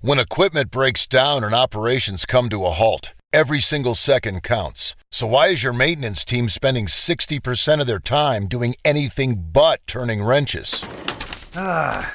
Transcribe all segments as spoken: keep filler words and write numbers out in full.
When equipment breaks down and operations come to a halt, every single second counts. So why is your maintenance team spending sixty percent of their time doing anything but turning wrenches? Ah.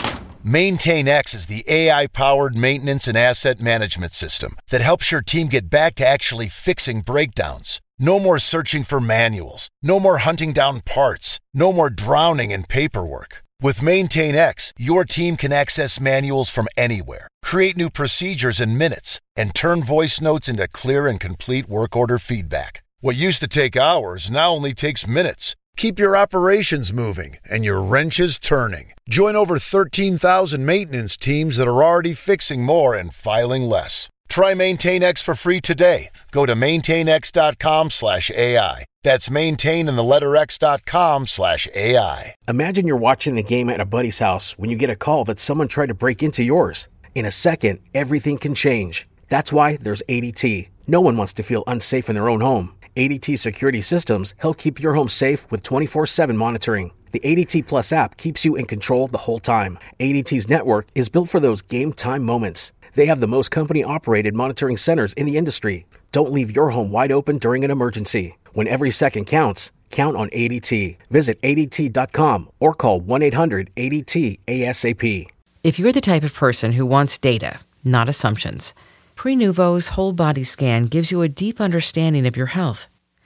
MaintainX is the A I-powered maintenance and asset management system that helps your team get back to actually fixing breakdowns. No more searching for manuals. No more hunting down parts. No more drowning in paperwork. With MaintainX, your team can access manuals from anywhere, create new procedures in minutes, and turn voice notes into clear and complete work order feedback. What used to take hours now only takes minutes. Keep your operations moving and your wrenches turning. Join over thirteen thousand maintenance teams that are already fixing more and filing less. Try MaintainX for free today. Go to maintainx.com slash AI. That's maintain in the letter x.com slash AI. Imagine you're watching the game at a buddy's house when you get a call that someone tried to break into yours. In a second, everything can change. That's why there's A D T. No one wants to feel unsafe in their own home. A D T security systems help keep your home safe with twenty-four seven monitoring. The A D T Plus app keeps you in control the whole time. A D T's network is built for those game time moments. They have the most company-operated monitoring centers in the industry. Don't leave your home wide open during an emergency. When every second counts, count on A D T. Visit A D T dot com or call one eight hundred A D T A S A P. If you're the type of person who wants data, not assumptions, Prenuvo's whole body scan gives you a deep understanding of your health.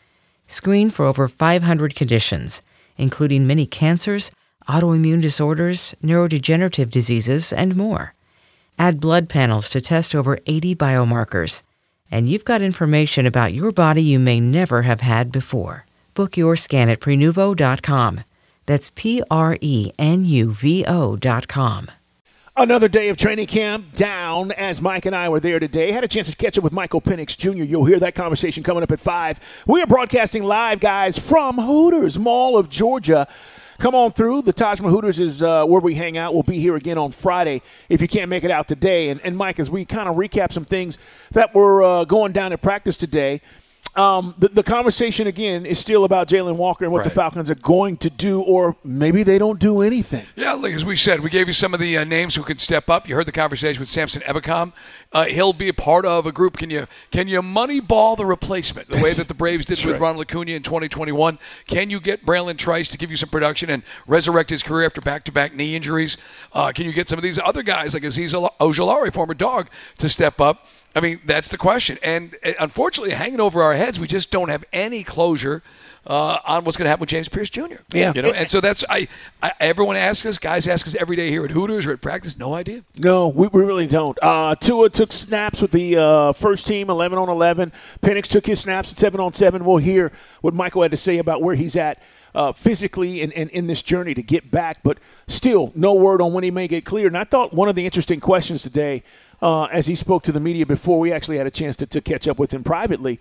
Screen for over five hundred conditions, including many cancers, autoimmune disorders, neurodegenerative diseases, and more. Add blood panels to test over eighty biomarkers, and you've got information about your body you may never have had before. Book your scan at Prenuvo dot com. That's P R E N U V O dot com. Another day of training camp down as Mike and I were there today. Had a chance to catch up with Michael Penix Junior You'll hear that conversation coming up at five. We are broadcasting live, guys, from Hooters Mall of Georgia. Come on through. The Taj Mahal Hooters is uh, where we hang out. We'll be here again on Friday if you can't make it out today. And, and Mike, as we kind of recap some things that were uh, going down at practice today, Um, the, the conversation, again, is still about Jalen Walker and what right. the Falcons are going to do, or maybe they don't do anything. Yeah, like as we said, we gave you some of the uh, names who could step up. You heard the conversation with Samson Ebukam. Uh, he'll be a part of a group. Can you can you moneyball the replacement the way that the Braves did with right. Ronald Acuna in twenty twenty-one? Can you get Braylon Trice to give you some production and resurrect his career after back-to-back knee injuries? Uh, can you get some of these other guys like Aziz Ojulari, former Dog, to step up? I mean, that's the question. And uh, unfortunately, hanging over our heads, we just don't have any closure uh, on what's going to happen with James Pierce Junior Yeah. You know, and so that's I, I. Everyone asks us, guys ask us every day here at Hooters or at practice. No idea. No, we, we really don't. Uh, Tua took snaps with the uh, first team, eleven on eleven. Penix took his snaps at seven on seven. We'll hear what Michael had to say about where he's at uh, physically and, and in this journey to get back. But still, no word on when he may get cleared. And I thought one of the interesting questions today, Uh, as he spoke to the media before we actually had a chance to, to catch up with him privately,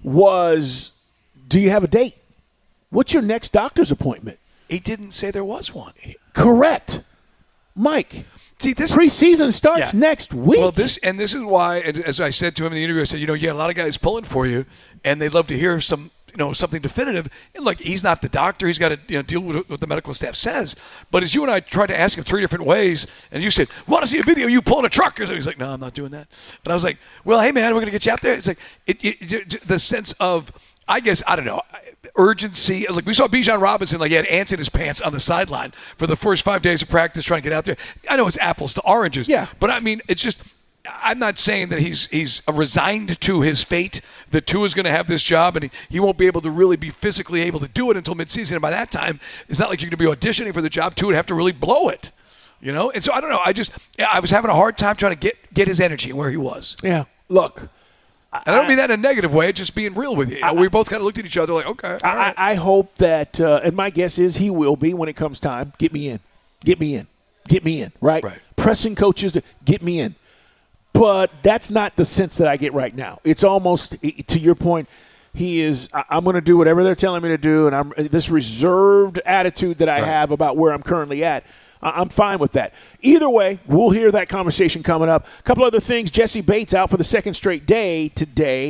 was, do you have a date? What's your next doctor's appointment? He didn't say there was one. Correct. Mike, See, this preseason starts yeah. next week. Well, this and this is why, as I said to him in the interview, I said, you know, you got a lot of guys pulling for you, and they'd love to hear some, you know, something definitive. And look, he's not the doctor; he's got to, you know, deal with what the medical staff says. But as you and I tried to ask him three different ways, and you said, "Want to see a video of you pulling a truck?" Or something. He's like, "No, I'm not doing that." But I was like, "Well, hey, man, we're going to get you out there." It's like it, it, it, the sense of, I guess, I don't know, urgency. Like we saw Bijan Robinson, like he had ants in his pants on the sideline for the first five days of practice, trying to get out there. I know it's apples to oranges, yeah, but I mean, it's just. I'm not saying that he's he's resigned to his fate, that Tua is going to have this job and he, he won't be able to really be physically able to do it until midseason. And by that time, it's not like you're going to be auditioning for the job. Tua would have to really blow it, you know? And so I don't know. I just I was having a hard time trying to get, get his energy where he was. Yeah, look. I, I don't mean that in a negative way, just being real with you. you know, I, we both kind of looked at each other like, okay. I, right. I hope that, uh, and my guess is he will be when it comes time. Get me in. Get me in. Get me in, right? Right. Pressing coaches to get me in. But that's not the sense that I get right now. It's almost, to your point, he is, I'm going to do whatever they're telling me to do, and I'm this reserved attitude that I right. have about where I'm currently at, I'm fine with that. Either way, we'll hear that conversation coming up. A couple other things. Jesse Bates out for the second straight day today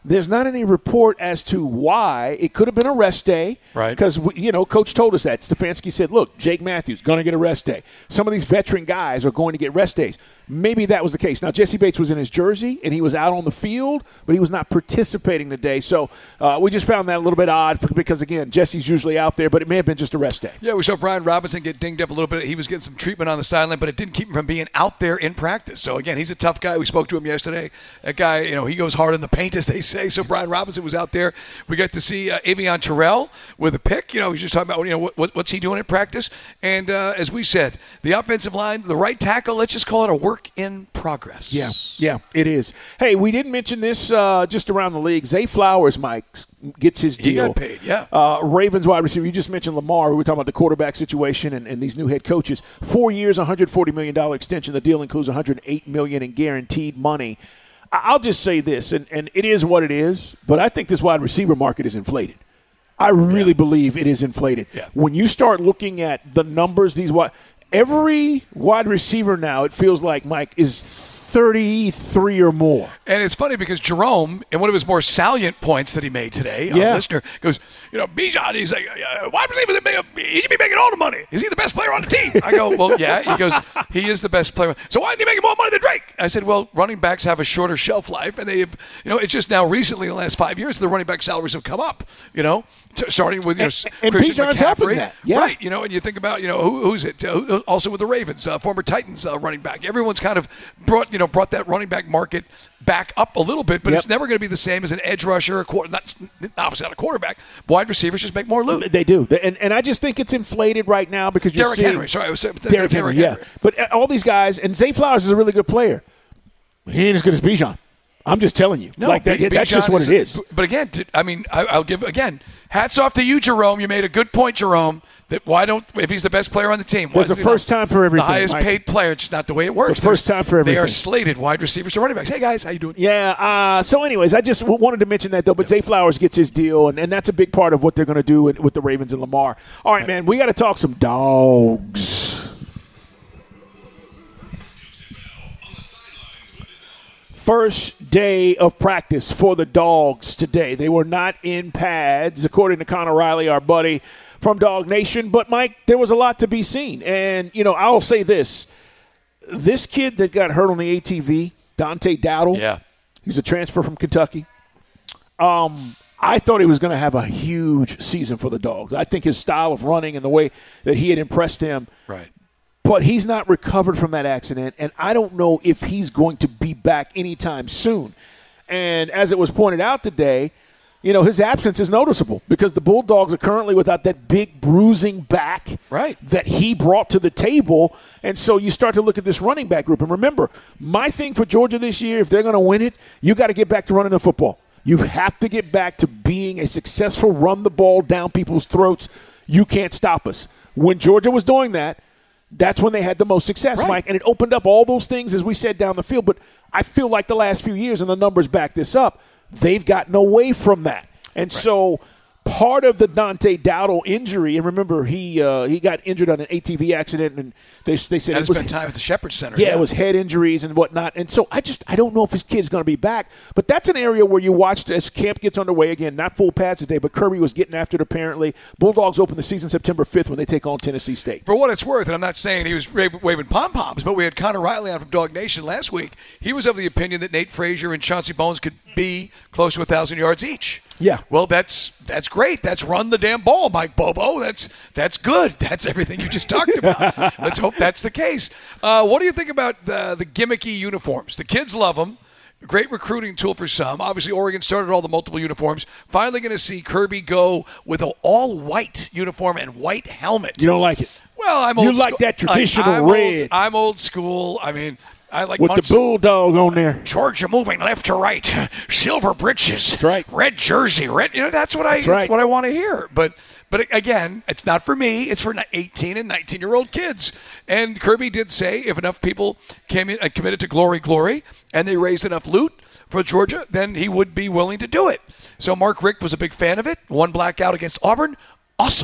There's not any report as to why. It could have been a rest day. Right. Because, you know, Coach told us that. Stefanski said, look, Jake Matthews, going to get a rest day. Some of these veteran guys are going to get rest days. Maybe that was the case. Now, Jesse Bates was in his jersey, and he was out on the field, but he was not participating today. So uh, we just found that a little bit odd for, because, again, Jesse's usually out there, but it may have been just a rest day. Yeah, we saw Brian Robinson get dinged up a little bit. He was getting some treatment on the sideline, but it didn't keep him from being out there in practice. So, again, he's a tough guy. We spoke to him yesterday. That guy, you know, he goes hard in the paint, as they say. So Brian Robinson was out there. We got to see uh, Avion Terrell with a pick. You know, he's just talking about, you know, what, what's he doing in practice. And uh, as we said, the offensive line, the right tackle, let's just call it a work in progress. Yeah, yeah, it is. Hey, we didn't mention this uh, just around the league. Zay Flowers, Mike, gets his deal. He got paid, yeah. Uh, Ravens wide receiver. You just mentioned Lamar. We were talking about the quarterback situation and, and these new head coaches. Four years, one hundred forty million dollars extension. The deal includes one hundred eight million dollars in guaranteed money. I'll just say this, and, and it is what it is, but I think this wide receiver market is inflated. I really yeah. believe it is inflated. Yeah. When you start looking at the numbers, these wide, every wide receiver now, it feels like, Mike, is thirty-three or more. And it's funny because Jerome, in one of his more salient points that he made today, yeah. a listener goes, you know, Bijan, he's like, uh, why believe it? He should be making all the money. Is he the best player on the team? I go, well, yeah. He goes, he is the best player. So why isn't he making more money than Drake? I said, well, running backs have a shorter shelf life, and they, you know, it's just now recently in the last five years the running back salaries have come up. You know, t- starting with you know and, Christian and McCaffrey, that. Yeah. right? You know, and you think about you know who, who's it? Uh, who, also with the Ravens, uh, former Titans uh, running back. Everyone's kind of brought you know brought that running back market back up a little bit, but yep. it's never going to be the same as an edge rusher, a quarter, not, obviously not a quarterback. Wide receivers just make more loot. They do, and and I just think it's inflated right now because you're Derrick seeing Henry. Sorry, I was saying Derrick Henry, Henry. Yeah, but all these guys, and Zay Flowers is a really good player. He ain't as good as Bijan. I'm just telling you. No, like that, B- that's just what is, it is. But again, I mean, I'll give again. Hats off to you, Jerome. You made a good point, Jerome. That why don't if he's the best player on the team? There's the first time for everything. The highest Mike. paid player. It's just not the way it works. It's the first time for everything. They are slated wide receivers to running backs. Hey guys, how you doing? Yeah. Uh, so, anyways, I just w- wanted to mention that though. But Zay Flowers gets his deal, and, and that's a big part of what they're going to do with, with the Ravens and Lamar. All right, man. We got to talk some dogs. First day of practice for the Dogs today. They were not in pads, according to Connor Riley, our buddy from Dog Nation. But, Mike, there was a lot to be seen. And, you know, I'll say this. This kid that got hurt on the A T V, Dante Dowdle, yeah. he's a transfer from Kentucky. Um, I thought he was going to have a huge season for the Dogs. I think his style of running and the way that he had impressed them. Right. But he's not recovered from that accident, and I don't know if he's going to be back anytime soon. And as it was pointed out today, you know, his absence is noticeable because the Bulldogs are currently without that big bruising back right. that he brought to the table. And so you start to look at this running back group. And remember, my thing for Georgia this year, if they're going to win it, you got to get back to running the football. You have to get back to being a successful run the ball down people's throats. You can't stop us. When Georgia was doing that, that's when they had the most success, right. Mike, and it opened up all those things, as we said, down the field. But I feel like the last few years, and the numbers back this up, they've gotten away from that. And right. so part of the Dante Dowdle injury, and remember, he uh, he got injured on an A T V accident, and they, they said that it was spent time at the Shepherd Center. Yeah, yeah, it was head injuries and whatnot. And so I just I don't know if his kid's going to be back. But that's an area where you watched as camp gets underway again. Not full pads today, but Kirby was getting after it apparently. Bulldogs open the season September fifth when they take on Tennessee State. For what it's worth, and I'm not saying he was waving pom-poms, but we had Connor Riley on from Dog Nation last week. He was of the opinion that Nate Frazier and Chauncey Bones could be close to one thousand yards each. Yeah. Well, that's that's great. That's run the damn ball, Mike Bobo. That's that's good. That's everything you just talked about. Let's hope that's the case. Uh, what do you think about the, the gimmicky uniforms? The kids love them. Great recruiting tool for some. Obviously, Oregon started all the multiple uniforms. Finally going to see Kirby go with an all-white uniform and white helmet. You don't like it? Well, I'm you old like school. that traditional I'm red. Old, I'm old school. I mean, I like with Munson. the bulldog on there. Georgia moving left to right, silver breeches, that's right. Red jersey, red. You know, that's what I. That's right. That's what I want to hear. But, but again, it's not for me. It's for eighteen and nineteen year old kids. And Kirby did say if enough people came in and committed to Glory, Glory, and they raised enough loot for Georgia, then he would be willing to do it. So Mark Richt was a big fan of it. One blackout against Auburn, awesome.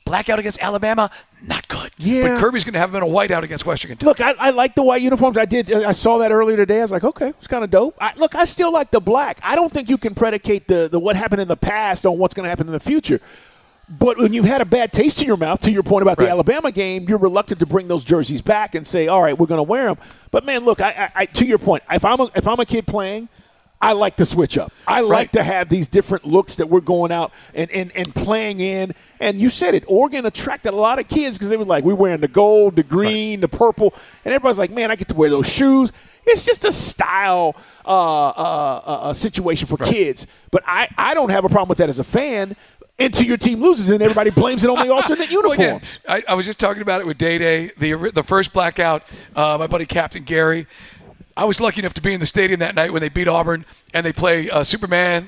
Blackout against Alabama, not good. Yeah. But Kirby's going to have him in a whiteout against Western Kentucky. Look, I, I like the white uniforms. I did. I saw that earlier today. I was like, okay, it's kind of dope. I, look, I still like the black. I don't think you can predicate the, the what happened in the past on what's going to happen in the future. But when you've had a bad taste in your mouth, to your point about right. the Alabama game, you're reluctant to bring those jerseys back and say, all right, we're going to wear them. But, man, look, I, I, I, to your point, if I'm a, if I'm a kid playing, I like to switch up. I like right. to have these different looks that we're going out and, and, and playing in. And you said it, Oregon attracted a lot of kids because they were like, we're wearing the gold, the green, right. the purple. And everybody's like, man, I get to wear those shoes. It's just a style uh, uh, uh, situation for right. kids. But I, I don't have a problem with that as a fan. Until your team loses and everybody blames it on the alternate uniforms. Well, again, I, I was just talking about it with Day Day, the the first blackout. Uh, my buddy Captain Gary. I was lucky enough to be in the stadium that night when they beat Auburn and they play uh, Superman,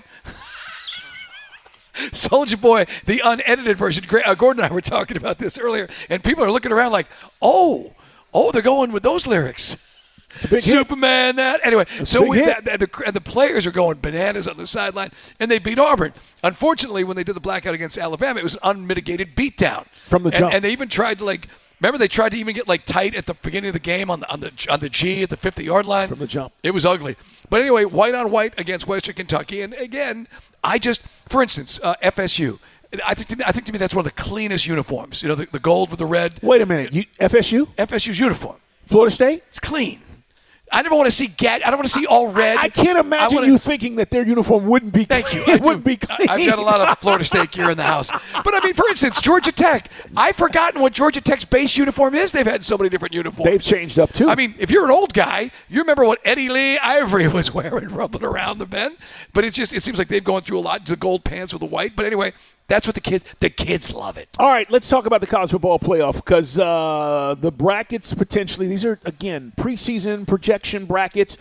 Soulja Boy, the unedited version. Uh, Gordon and I were talking about this earlier, and people are looking around like, oh, oh, they're going with those lyrics. It's a big Superman, hit. that. Anyway, it's so we, hit. the, the, the players are going bananas on the sideline, and they beat Auburn. Unfortunately, when they did the blackout against Alabama, it was an unmitigated beatdown. From the and, jump. And they even tried to, like, remember they tried to even get, like, tight at the beginning of the game on the on the, on the G at the fifty-yard line? From the jump. It was ugly. But anyway, white on white against Western Kentucky. And, again, I just, for instance, uh, F S U. I think, to me, I think to me that's one of the cleanest uniforms. You know, the, the gold with the red. Wait a minute. You, F S U? F S U's uniform. Florida State? It's clean. I never want to see get. I don't want to see all red. I, I can't imagine I wanna, you thinking that their uniform wouldn't be. Thank you. It wouldn't be clean. I've got a lot of Florida State gear in the house. But I mean, for instance, Georgia Tech. I've forgotten what Georgia Tech's base uniform is. They've had so many different uniforms. They've changed up too. I mean, if you're an old guy, you remember what Eddie Lee Ivory was wearing, rumbling around the bend. But it just it seems like they've gone through a lot. The gold pants with the white. But anyway. That's what the kids the kids love it. All right, let's talk about the college football playoff because uh, the brackets potentially, these are, again, preseason projection brackets.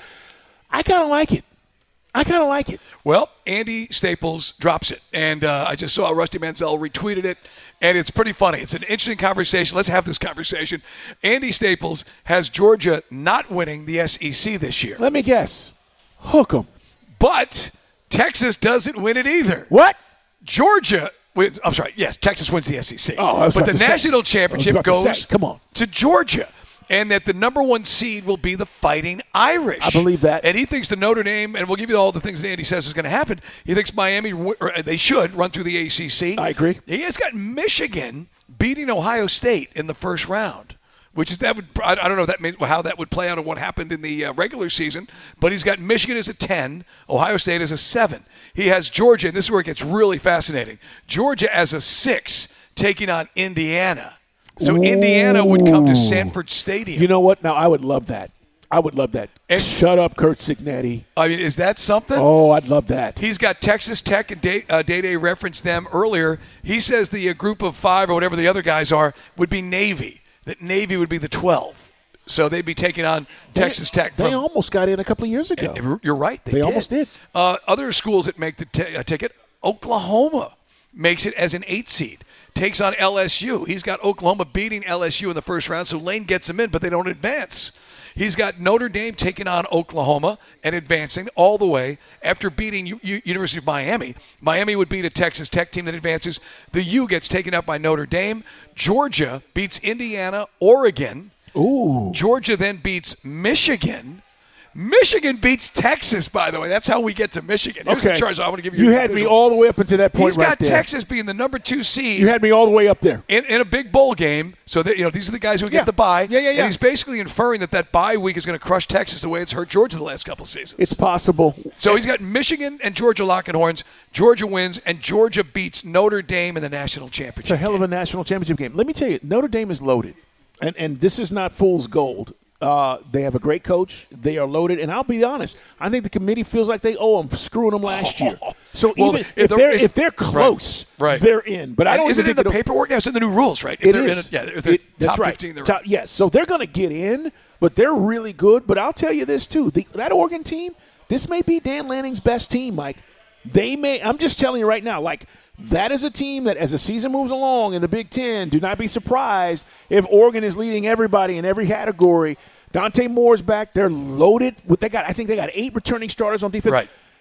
I kind of like it. I kind of like it. Well, Andy Staples drops it, and uh, I just saw Rusty Manziel retweeted it, and it's pretty funny. It's an interesting conversation. Let's have this conversation. Andy Staples has Georgia not winning the S E C this year. Let me guess. Hook 'em. But Texas doesn't win it either. What? Georgia wins. I'm sorry. Yes, Texas wins the S E C. Oh, I was but about the to national say. championship goes to, Come on. to Georgia. And that the number one seed will be the Fighting Irish. I believe that. And he thinks the Notre Dame, and we'll give you all the things that Andy says is going to happen. He thinks Miami, or they should run through the A C C. I agree. He has got Michigan beating Ohio State in the first round. Which is that would I don't know if that means how that would play out on what happened in the uh, regular season, but he's got Michigan as a ten, Ohio State as a seven. He has Georgia, and this is where it gets really fascinating. Georgia as a six, taking on Indiana. So Ooh. Indiana would come to Sanford Stadium. You know what? Now I would love that. I would love that. And, Shut up, Kurt Signetti. I mean, is that something? Oh, I'd love that. He's got Texas Tech, and Day uh, Day referenced them earlier. He says the uh, group of five or whatever the other guys are would be Navy. That Navy would be the twelve. So they'd be taking on they, Texas Tech. They from, almost got in a couple of years ago. You're right. They, they did. almost did. Uh, other schools that make the t- uh, ticket, Oklahoma makes it as an eight seed. Takes on L S U. He's got Oklahoma beating L S U in the first round, so Lane gets them in, but they don't advance. He's got Notre Dame taking on Oklahoma and advancing all the way after beating U- U- University of Miami. Miami would beat a Texas Tech team that advances. The U gets taken out by Notre Dame. Georgia beats Indiana, Oregon. Ooh. Georgia then beats Michigan. Michigan beats Texas, by the way. That's how we get to Michigan. Here's okay. the charge. I want to give you. You had me all the way up into that point. He's right got there. Texas being the number two seed. You had me all the way up there in, in a big bowl game. So that you know these are the guys who yeah. get the bye. Yeah, yeah, yeah. And he's basically inferring that that bye week is going to crush Texas the way it's hurt Georgia the last couple of seasons. It's possible. So he's got Michigan and Georgia locking horns. Georgia wins, and Georgia beats Notre Dame in the national championship. It's a hell of a national championship game. Let me tell you, Notre Dame is loaded, and and this is not fool's gold. Uh, they have a great coach. They are loaded. And I'll be honest, I think the committee feels like they owe them for screwing them last year. So well, even if, if, they're, they're, if they're close, right, right. they're in. But I don't Is it in the think paperwork now? It's in the new rules, right? If it they're is. In a, yeah, if they're it, that's top right. fifteen, they're top, yes. So they're going to get in, but they're really good. But I'll tell you this, too. The, that Oregon team, this may be Dan Lanning's best team, Mike. They may – I'm just telling you right now, like – that is a team that, as the season moves along in the Big Ten, do not be surprised if Oregon is leading everybody in every category. Dante Moore's back. They're loaded. With, they got, I think they got eight returning starters on defense. Right.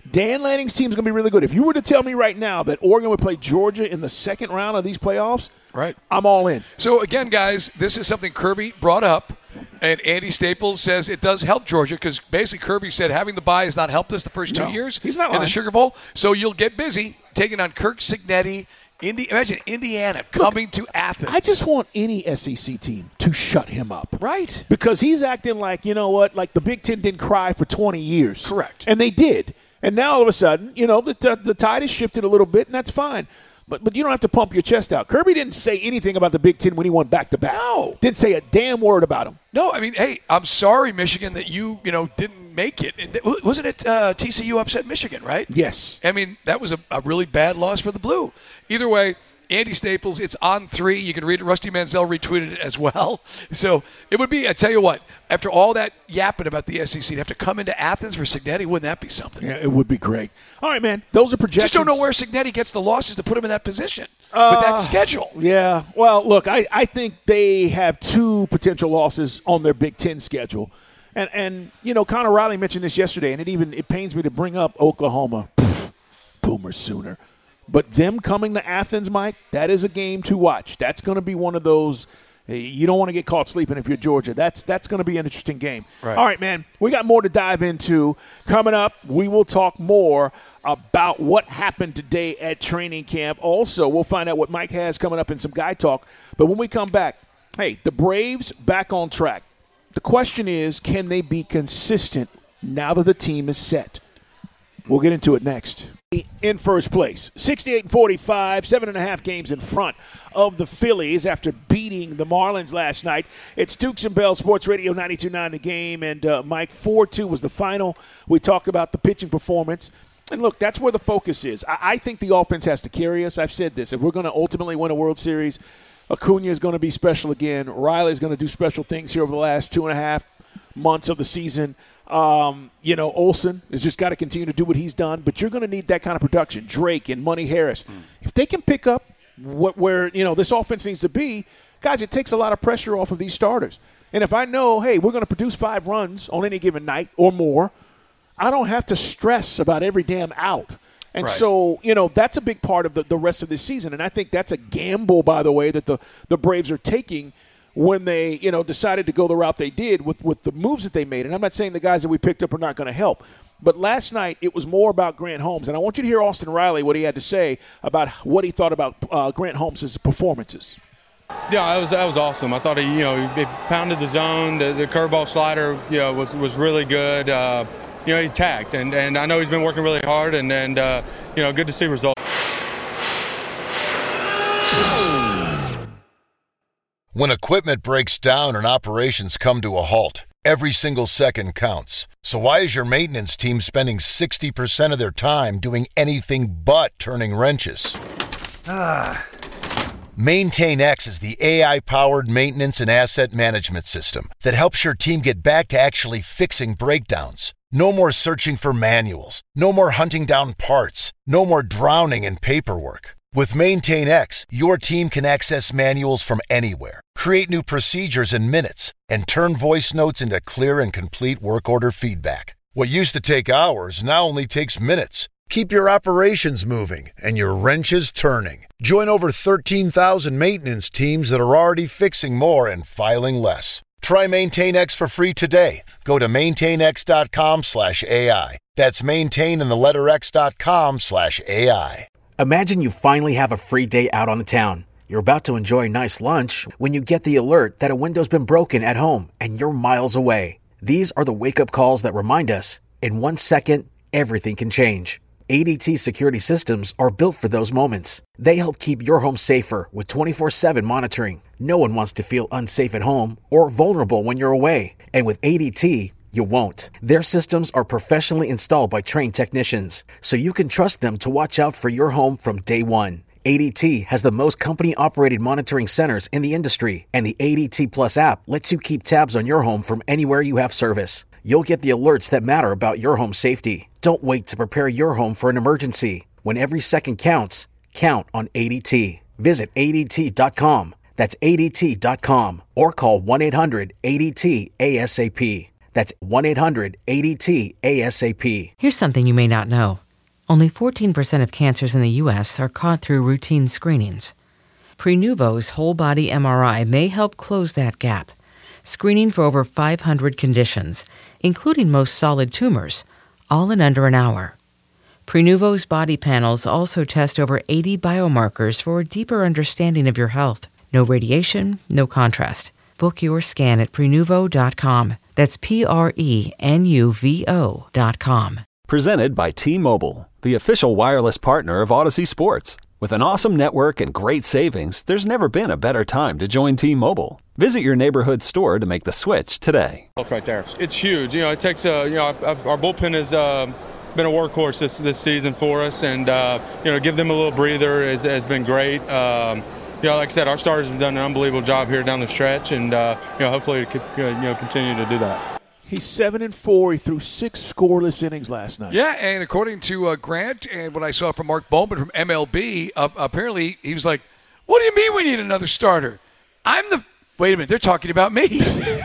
Dan Lanning's team's going to be really good. If you were to tell me right now that Oregon would play Georgia in the second round of these playoffs, right, I'm all in. So, again, guys, this is something Kirby brought up, and Andy Staples says it does help Georgia because basically Kirby said having the bye has not helped us the first two no, years he's not in lying. the Sugar Bowl. So you'll get busy taking on Kirk Cignetti. Indi- imagine Indiana coming Look, to Athens. I just want any S E C team to shut him up. Right. Because he's acting like, you know what, like the Big Ten didn't cry for twenty years. Correct. And they did. And now all of a sudden, you know, the, the, the tide has shifted a little bit, and that's fine. But but you don't have to pump your chest out. Kirby didn't say anything about the Big Ten when he won back-to-back. No. Didn't say a damn word about him. No, I mean, hey, I'm sorry, Michigan, that you, you know, didn't make it. Wasn't it uh, T C U upset Michigan, right? Yes. I mean, that was a, a really bad loss for the Blue. Either way, Andy Staples, it's on three. You can read it. Rusty Manziel retweeted it as well. So it would be, I tell you what, after all that yapping about the S E C, to have to come into Athens for Cignetti, wouldn't that be something? Yeah, it would be great. All right, man. Those are projections. Just don't know where Cignetti gets the losses to put him in that position uh, with that schedule. Yeah. Well, look, I, I think they have two potential losses on their Big Ten schedule. And, and you know, Connor Riley mentioned this yesterday, and it even it pains me to bring up Oklahoma. Pfft, Boomer Sooner. But them coming to Athens, Mike, that is a game to watch. That's going to be one of those hey, you don't want to get caught sleeping if you're Georgia. That's that's going to be an interesting game. Right. All right, man, we got more to dive into. Coming up, we will talk more about what happened today at training camp. Also, we'll find out what Mike has coming up in some guy talk. But when we come back, hey, the Braves back on track. The question is, can they be consistent now that the team is set? We'll get into it next. In first place, sixty-eight and forty-five, seven and a half games in front of the Phillies after beating the Marlins last night. It's Dukes and Bell Sports Radio ninety-two point nine The Game, and uh, Mike, four two was the final. We talked about the pitching performance. And look, that's where the focus is. I, I think the offense has to carry us. I've said this. If we're going to ultimately win a World Series, Acuna is going to be special again. Riley is going to do special things here over the last two and a half months of the season. Um, you know, Olsen has just got to continue to do what he's done, but you're going to need that kind of production. Drake and Money Harris. Mm. If they can pick up what where, you know, this offense needs to be, guys, it takes a lot of pressure off of these starters. And if I know, hey, we're going to produce five runs on any given night or more, I don't have to stress about every damn out. And right. so, you know, that's a big part of the, the rest of this season. And I think that's a gamble, by the way, that the, the Braves are taking when they, you know, decided to go the route they did with, with the moves that they made. And I'm not saying the guys that we picked up are not going to help. But last night it was more about Grant Holmes. And I want you to hear Austin Riley, what he had to say about what he thought about uh, Grant Holmes' performances. Yeah, that was that was awesome. I thought he, you know, he pounded the zone. The, the curveball slider, you know, was was really good. Uh, you know, he tagged, and, and I know he's been working really hard, and and uh, you know, good to see results. When equipment breaks down and operations come to a halt, every single second counts. So why is your maintenance team spending sixty percent of their time doing anything but turning wrenches? Ah. MaintainX is the A I-powered maintenance and asset management system that helps your team get back to actually fixing breakdowns. No more searching for manuals. No more hunting down parts. No more drowning in paperwork. With MaintainX, your team can access manuals from anywhere, create new procedures in minutes, and turn voice notes into clear and complete work order feedback. What used to take hours now only takes minutes. Keep your operations moving and your wrenches turning. Join over thirteen thousand maintenance teams that are already fixing more and filing less. Try MaintainX for free today. Go to maintainx.com slash AI. That's maintain in the letter x.com slash AI. Imagine you finally have a free day out on the town. You're about to enjoy a nice lunch when you get the alert that a window's been broken at home and you're miles away. These are the wake-up calls that remind us, in one second, everything can change. A D T security systems are built for those moments. They help keep your home safer with twenty-four seven monitoring. No one wants to feel unsafe at home or vulnerable when you're away. And with A D T, you won't. Their systems are professionally installed by trained technicians, so you can trust them to watch out for your home from day one. A D T has the most company-operated monitoring centers in the industry, and the A D T Plus app lets you keep tabs on your home from anywhere you have service. You'll get the alerts that matter about your home safety. Don't wait to prepare your home for an emergency. When every second counts, count on A D T. Visit A D T dot com. That's A D T dot com. Or call one eight hundred A D T A S A P. That's one eight hundred eighty T A S A P. Here's something you may not know. Only fourteen percent of cancers in the U S are caught through routine screenings. Prenuvo's whole-body M R I may help close that gap, screening for over five hundred conditions, including most solid tumors, all in under an hour. Prenuvo's body panels also test over eighty biomarkers for a deeper understanding of your health. No radiation, no contrast. Book your scan at Prenuvo dot com. That's P R E N U V O dot com. Presented by T-Mobile, the official wireless partner of Odyssey Sports. With an awesome network and great savings, there's never been a better time to join T-Mobile. Visit your neighborhood store to make the switch today. Right there. It's huge. You know, it takes a, you know, our bullpen has uh, been a workhorse this, this season for us, and, uh, you know, give them a little breather has, has been great. Um, you know, like I said, our starters have done an unbelievable job here down the stretch, and, uh, you know, hopefully it could, you know, continue to do that. He's seven and four. He threw six scoreless innings last night. Yeah, and according to uh, Grant and what I saw from Mark Bowman from M L B, uh, apparently he was like, "What do you mean we need another starter? I'm the wait a minute, they're talking about me."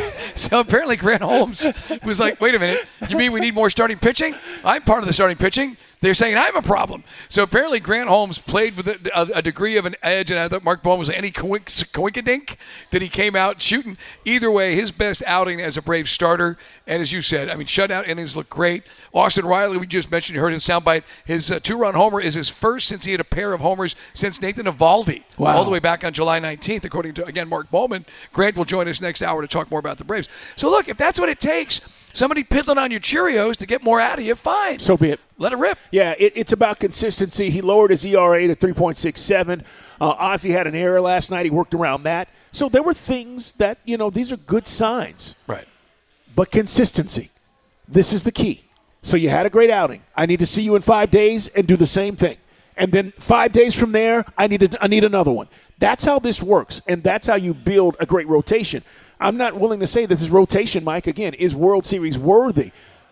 So apparently Grant Holmes was like, "Wait a minute, you mean we need more starting pitching? I'm part of the starting pitching. They're saying I'm a problem." So apparently Grant Holmes played with a, a, a degree of an edge, and I thought Mark Bowman was any coinkadink that he came out shooting. Either way, his best outing as a Braves starter, and as you said, I mean, shutout innings look great. Austin Riley, we just mentioned, you heard his soundbite. His uh, two-run homer is his first since he had a pair of homers since Nathan Eovaldi, wow. all the way back on July nineteenth, according to, again, Mark Bowman. Grant will join us next hour to talk more about the Braves. So look, if that's what it takes, somebody piddling on your Cheerios to get more out of you, fine. So be it. Let it rip. Yeah, it, it's about consistency. He lowered his E R A to three point six seven. Uh, Ozzie had an error last night. He worked around that. So there were things that, you know, these are good signs. Right. But consistency, this is the key. So you had a great outing. I need to see you in five days and do the same thing. And then five days from there, I need to, I need another one. That's how this works, and that's how you build a great rotation. I'm not willing to say this is rotation, Mike, again, is World Series worthy.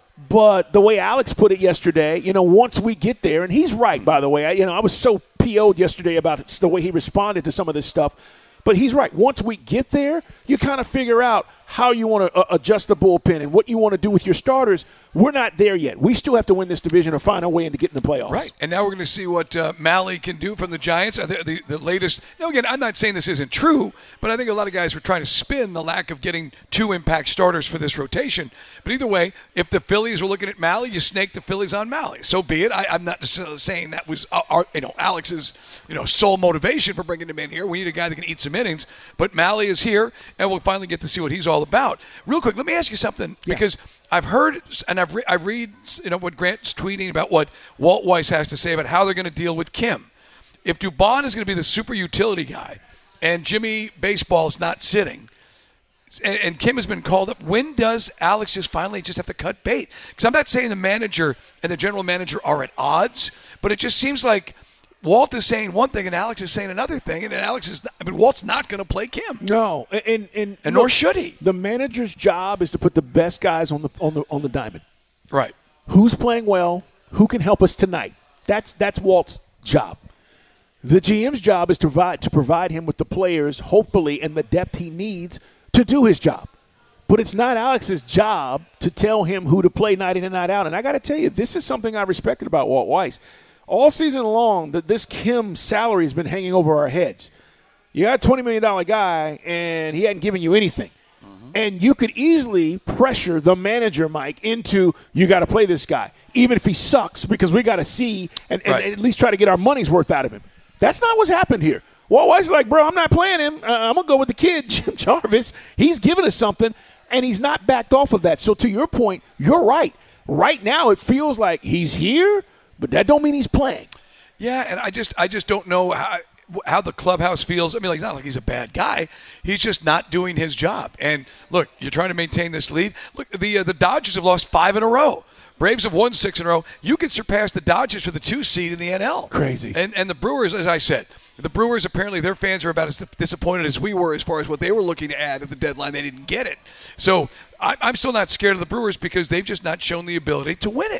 But the way Alex put it yesterday, you know, once we get there, and he's right, by the way. I, you know, I was so P O'd yesterday about the way he responded to some of this stuff. But he's right. Once we get there, you kind of figure out how you want to uh, adjust the bullpen and what you want to do with your starters. We're not there yet. We still have to win this division or find a way to get in the playoffs. Right. And now we're going to see what uh, Mahle can do from the Giants. Uh, the, the, the latest. Now, again, I'm not saying this isn't true, but I think a lot of guys were trying to spin the lack of getting two impact starters for this rotation. But either way, if the Phillies were looking at Mahle, you snake the Phillies on Mahle. So be it. I, I'm not saying that was uh, our, you know, Alex's you know sole motivation for bringing him in here. We need a guy that can eat some innings. But Mahle is here, and we'll finally get to see what he's all about. Real quick, let me ask you something, yeah. because I've heard and I've, re- I've read you know what Grant's tweeting about what Walt Weiss has to say about how they're going to deal with Kim. If Dubon is going to be the super utility guy and Jimmy Baseball is not sitting, and, and Kim has been called up, when does Alex just finally just have to cut bait? Because I'm not saying the manager and the general manager are at odds, but it just seems like Walt is saying one thing and Alex is saying another thing, and Alex is not, I mean, Walt's not going to play Kim. No, and and, and, and look, nor should he. The manager's job is to put the best guys on the on the on the diamond. Right. Who's playing well? Who can help us tonight? That's that's Walt's job. The G M's job is to provide to provide him with the players, hopefully, and the depth he needs to do his job. But it's not Alex's job to tell him who to play night in and night out. And I got to tell you, this is something I respected about Walt Weiss. All season long, that this Kim salary has been hanging over our heads. You got a twenty million dollars guy, and he hadn't given you anything. Mm-hmm. And you could easily pressure the manager, Mike, into you got to play this guy, even if he sucks, because we got to see and, and, right. and at least try to get our money's worth out of him. That's not what's happened here. Walt Weiss is like, bro, I'm not playing him. Uh, I'm going to go with the kid, Jim Jarvis. He's given us something, and he's not backed off of that. So to your point, you're right. Right now it feels like he's here, but that don't mean he's playing. Yeah, and I just I just don't know how how the clubhouse feels. I mean, like, it's not like he's a bad guy. He's just not doing his job. And look, you're trying to maintain this lead. Look, the uh, the Dodgers have lost five in a row. Braves have won six in a row. You could surpass the Dodgers for the two seed in the N L. Crazy. And and the Brewers, as I said, the Brewers, apparently their fans are about as disappointed as we were as far as what they were looking to add at the deadline. They didn't get it. So I, I'm still not scared of the Brewers because they've just not shown the ability to win it.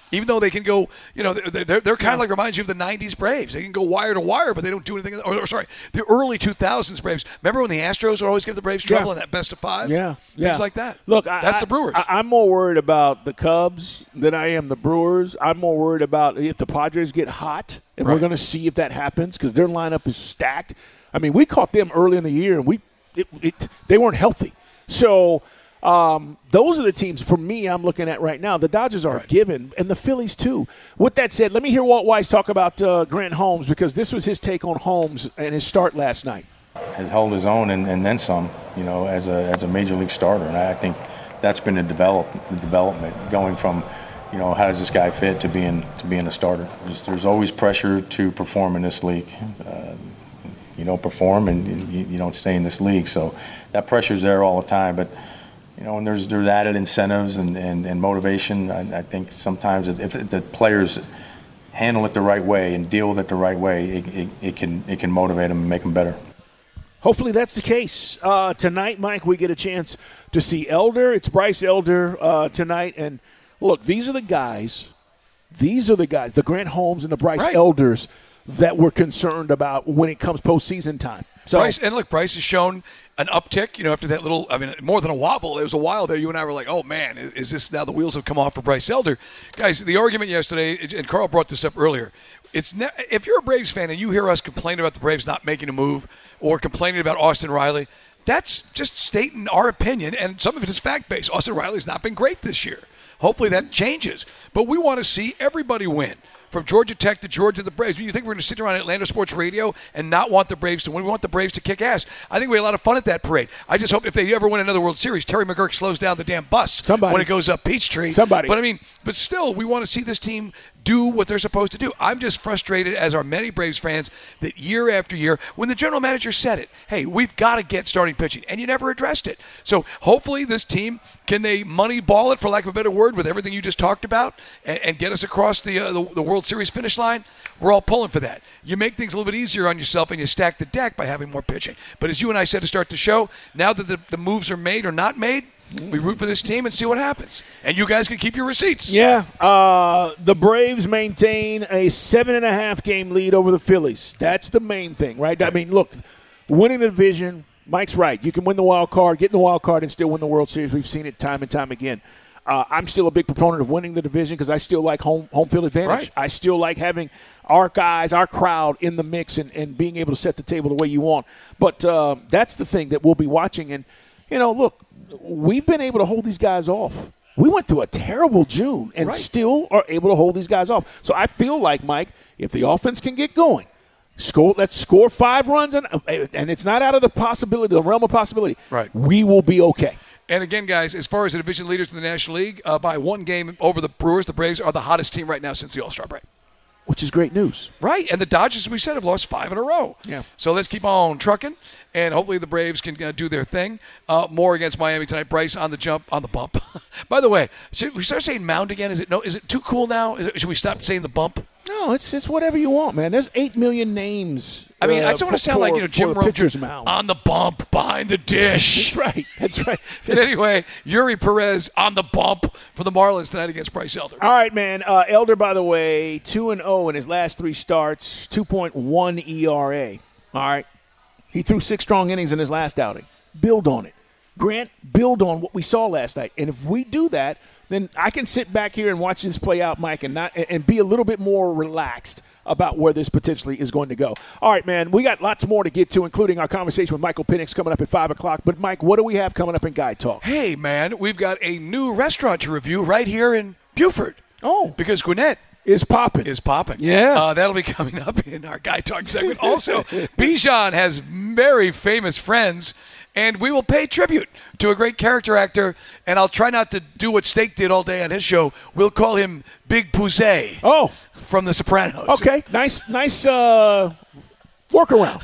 Even though they can go, you know, they're, they're, they're kind of like reminds you of the nineties Braves. They can go wire to wire, but they don't do anything. Or, or sorry, the early two thousands Braves. Remember when the Astros would always give the Braves trouble Yeah. in that best of five? Yeah, yeah. Things like that. Look, I, that's I, the Brewers. I, I'm more worried about the Cubs than I am the Brewers. I'm more worried about if the Padres get hot, and Right. we're going to see if that happens because their lineup is stacked. I mean, we caught them early in the year, and we it, it, they weren't healthy. So um, those are the teams, for me, I'm looking at right now. The Dodgers are Right. given, and the Phillies too. With that said, let me hear Walt Weiss talk about uh, Grant Holmes because this was his take on Holmes and his start last night. Has held his own and, and then some, you know, as a as a major league starter, and I think that's been a develop the development going from, you know, how does this guy fit to being to being a starter. There's, there's always pressure to perform in this league. Uh, you don't perform and you, you don't stay in this league, so that pressure's there all the time. But you know, and there's there's added incentives and, and, and motivation. I, I think sometimes if, if the players handle it the right way and deal with it the right way, it, it, it can it can motivate them and make them better. Hopefully that's the case. Uh, tonight, Mike, we get a chance to see Elder. It's Bryce Elder uh, tonight. And, look, these are the guys, these are the guys, the Grant Holmes and the Bryce Right. Elders that we're concerned about when it comes postseason time. So, Bryce, and look, Bryce has shown an uptick, you know, after that little, I mean, more than a wobble. There was a while there. You and I were like, oh, man, is, is this now the wheels have come off for Bryce Elder? Guys, the argument yesterday, and Carl brought this up earlier, it's ne- if you're a Braves fan and you hear us complain about the Braves not making a move or complaining about Austin Riley, that's just stating our opinion, and some of it is fact-based. Austin Riley's not been great this year. Hopefully that changes. But we want to see everybody win. From Georgia Tech to Georgia, the Braves. You think we're going to sit around Atlanta Sports Radio and not want the Braves to win? We want the Braves to kick ass. I think we had a lot of fun at that parade. I just hope if they ever win another World Series, Terry McGurk slows down the damn bus Somebody. when it goes up Peachtree. Somebody. But, I mean, but still, we want to see this team do what they're supposed to do. I'm just frustrated, as are many Braves fans, that year after year, when the general manager said it, hey, we've got to get starting pitching, and you never addressed it. So hopefully this team, can they money ball it, for lack of a better word, with everything you just talked about, and, and get us across the, uh, the the World Series finish line? We're all pulling for that. You make things a little bit easier on yourself, and you stack the deck by having more pitching. But as you and I said to start the show, now that the, the moves are made or not made, we root for this team and see what happens. And you guys can keep your receipts. yeah, uh, the Braves maintain a seven and a half game lead over the Phillies. That's the main thing, right? I mean, look, winning the division, Mike's right. You can win the wild card, get in the wild card, and still win the World Series. We've seen it time and time again. Uh, I'm still a big proponent of winning the division because I still like home home field advantage. Right. I still like having our guys, our crowd in the mix and, and being able to set the table the way you want. But uh, that's the thing that we'll be watching. And, you know, look, we've been able to hold these guys off. We went through a terrible June and Right. still are able to hold these guys off. So I feel like, Mike, if the offense can get going, score. Let's score five runs, and, and it's not out of the possibility, the realm of possibility. Right. We will be okay. And again, guys, as far as the division leaders in the National League, uh, by one game over the Brewers, the Braves are the hottest team right now since the All-Star break. Which is great news. Right, and the Dodgers, as we said, have lost five in a row. Yeah. So let's keep on trucking, and hopefully the Braves can uh, do their thing. Uh, more against Miami tonight. Bryce on the jump, on the bump. By the way, should we start saying mound again? Is it no? Is it too cool now? Is it, should we stop saying the bump? No, it's just whatever you want, man. There's eight million names. I mean, uh, I just want to for- sound like, for- you know, Jim for the Rome pitcher's mound. on the bump, behind the dish. That's right. That's right. And anyway, Yuri Perez on the bump for the Marlins tonight against Bryce Elder. All right, man. Uh, Elder, by the way, two and zero in his last three starts, two point one E R A. All right, he threw six strong innings in his last outing. Build on it, Grant. Build on what we saw last night, and if we do that, then I can sit back here and watch this play out, Mike, and not and be a little bit more relaxed about where this potentially is going to go. All right, man, we got lots more to get to, including our conversation with Michael Penix coming up at five o'clock. But, Mike, what do we have coming up in Guy Talk? Hey, man, we've got a new restaurant to review right here in Buford. Oh. Because Gwinnett Is popping. is popping. Yeah. Uh, that'll be coming up in our Guy Talk segment. Also, Bijan has very famous friends, and we will pay tribute to a great character actor, and I'll try not to do what Steak did all day on his show. We'll call him Big Poussey Oh, from The Sopranos. okay. Nice, nice uh, workaround.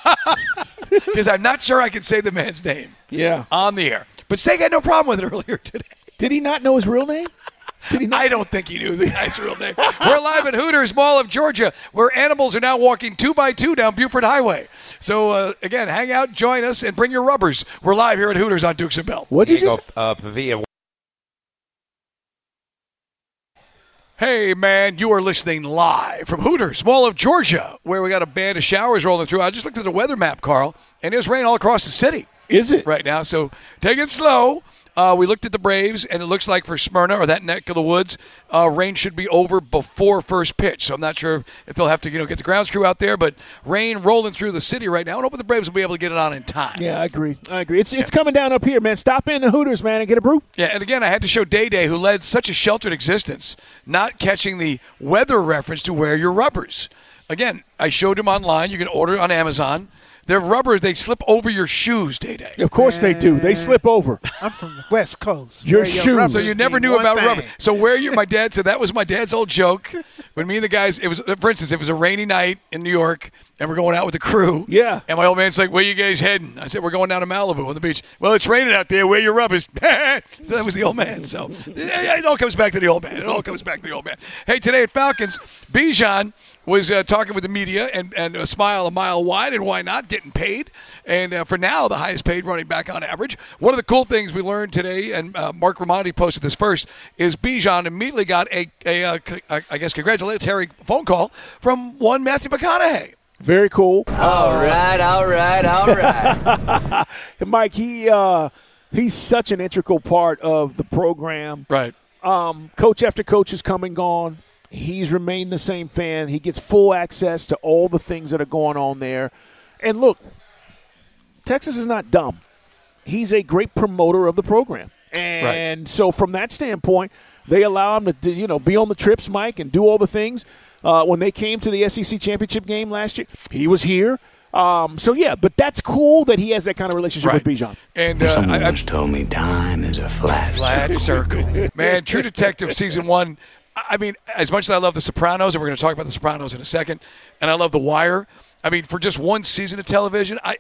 Because I'm not sure I can say the man's name Yeah. on the air. But Steak had no problem with it earlier today. Did he not know his real name? Did he not? I don't think he knew the guy's real name. We're live at Hooters Mall of Georgia, where animals are now walking two by two down Buford Highway. So, uh, again, hang out, join us, and bring your rubbers. We're live here at Hooters on Dukes and Bell. What'd you Diego just uh, Pavia. Hey, man, you are listening live from Hooters, Mall of Georgia, where we got a band of showers rolling through. I just looked at the weather map, Carl, and there's rain all across the city. Is it? Right now, so take it slow. Uh, we looked at the Braves, and it looks like for Smyrna or that neck of the woods, uh, rain should be over before first pitch. So I'm not sure if they'll have to, you know, get the grounds crew out there, but rain rolling through the city right now. I hope the Braves will be able to get it on in time. Yeah, I agree. I agree. It's it's coming down up here, man. Stop in the Hooters, man, and get a brew. Yeah, and again, I had to show Day Day, who led such a sheltered existence, not catching the weather reference to wear your rubbers. Again, I showed him online. You can order on Amazon. They're rubber. They slip over your shoes, Day Day. Of course they do. They slip over. I'm from the West Coast. Your Wear shoes. So you never knew about rubber. So where you? My dad said that was my dad's old joke. When me and the guys, it was for instance, it was a rainy night in New York, and we're going out with the crew. Yeah. And my old man's like, "Where you guys heading?" I said, "We're going down to Malibu on the beach." Well, it's raining out there. Wear your rubbers. So that was the old man. So it all comes back to the old man. It all comes back to the old man. Hey, today at Falcons, Bijan was uh, talking with the media and, and a smile a mile wide, and why not, getting paid. And uh, for now, the highest paid running back on average. One of the cool things we learned today, and uh, Mark Ramondi posted this first, is Bijan immediately got a, a, a, a I guess, congratulatory phone call from one Matthew McConaughey. Very cool. All right, all right, all right. Mike, he uh, he's such an integral part of the program. Right. Um, coach after coach has come and gone. He's remained the same fan. He gets full access to all the things that are going on there. And look, Texas is not dumb. He's a great promoter of the program. And right. so from that standpoint, they allow him to, you know, be on the trips, Mike, and do all the things. Uh, when they came to the S E C championship game last year, he was here. Um, so, yeah, but that's cool that he has that kind of relationship right. with Bijan. And uh, Someone I, once told me time is a flat, flat circle. Man, True Detective Season one, I mean, as much as I love The Sopranos, and we're going to talk about The Sopranos in a second, and I love The Wire, I mean, for just one season of television, I,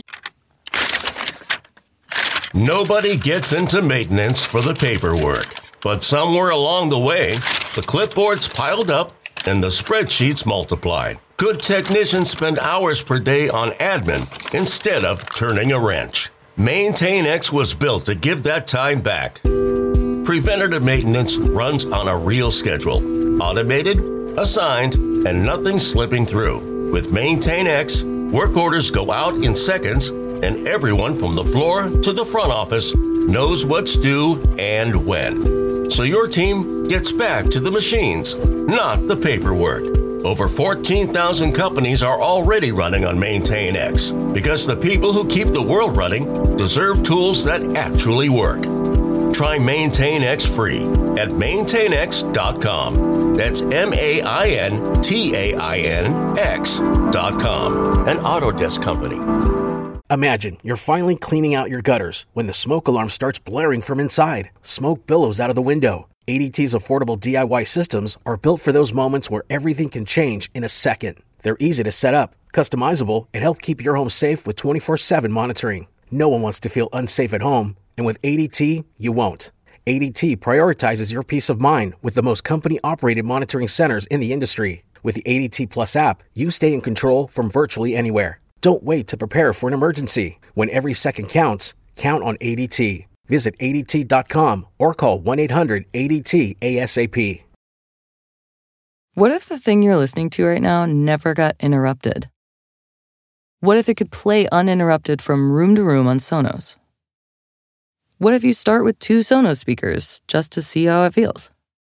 I Nobody gets into maintenance for the paperwork. But somewhere along the way, the clipboards piled up and the spreadsheets multiplied. Good technicians spend hours per day on admin instead of turning a wrench. MaintainX was built to give that time back. Preventative maintenance runs on a real schedule. Automated, assigned, and nothing slipping through. With MaintainX, work orders go out in seconds, and everyone from the floor to the front office knows what's due and when. So your team gets back to the machines, not the paperwork. Over fourteen thousand companies are already running on MaintainX because the people who keep the world running deserve tools that actually work. Try MaintainX free at maintain x dot com. That's M A I N T A I N X dot com. An Autodesk company. Imagine you're finally cleaning out your gutters when the smoke alarm starts blaring from inside. Smoke billows out of the window. A D T's affordable D I Y systems are built for those moments where everything can change in a second. They're easy to set up, customizable, and help keep your home safe with twenty-four seven monitoring. No one wants to feel unsafe at home, and with A D T, you won't. A D T prioritizes your peace of mind with the most company-operated monitoring centers in the industry. With the A D T Plus app, you stay in control from virtually anywhere. Don't wait to prepare for an emergency. When every second counts, count on A D T. Visit A D T dot com or call one eight hundred A D T A S A P. What if the thing you're listening to right now never got interrupted? What if it could play uninterrupted from room to room on Sonos? What if you start with two Sonos speakers just to see how it feels?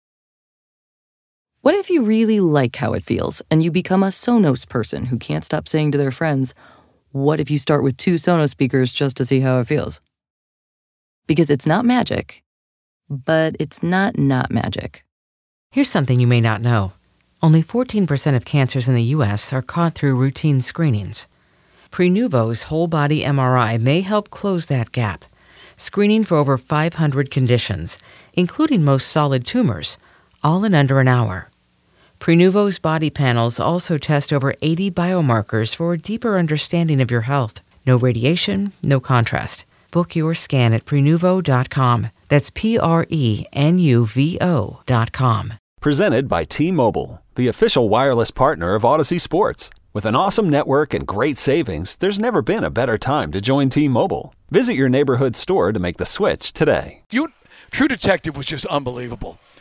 What if you really like how it feels and you become a Sonos person who can't stop saying to their friends, what if you start with two Sonos speakers just to see how it feels? Because it's not magic, but it's not not magic. Here's something you may not know. Only fourteen percent of cancers in the U S are caught through routine screenings. Prenuvo's whole-body M R I may help close that gap, screening for over five hundred conditions, including most solid tumors, all in under an hour. Prenuvo's body panels also test over eighty biomarkers for a deeper understanding of your health. No radiation, no contrast. Book your scan at prenuvo dot com. That's P R E N U V O dot com. Presented by T-Mobile, the official wireless partner of Odyssey Sports. With an awesome network and great savings, there's never been a better time to join T-Mobile. Visit your neighborhood store to make the switch today. You, True Detective was just unbelievable.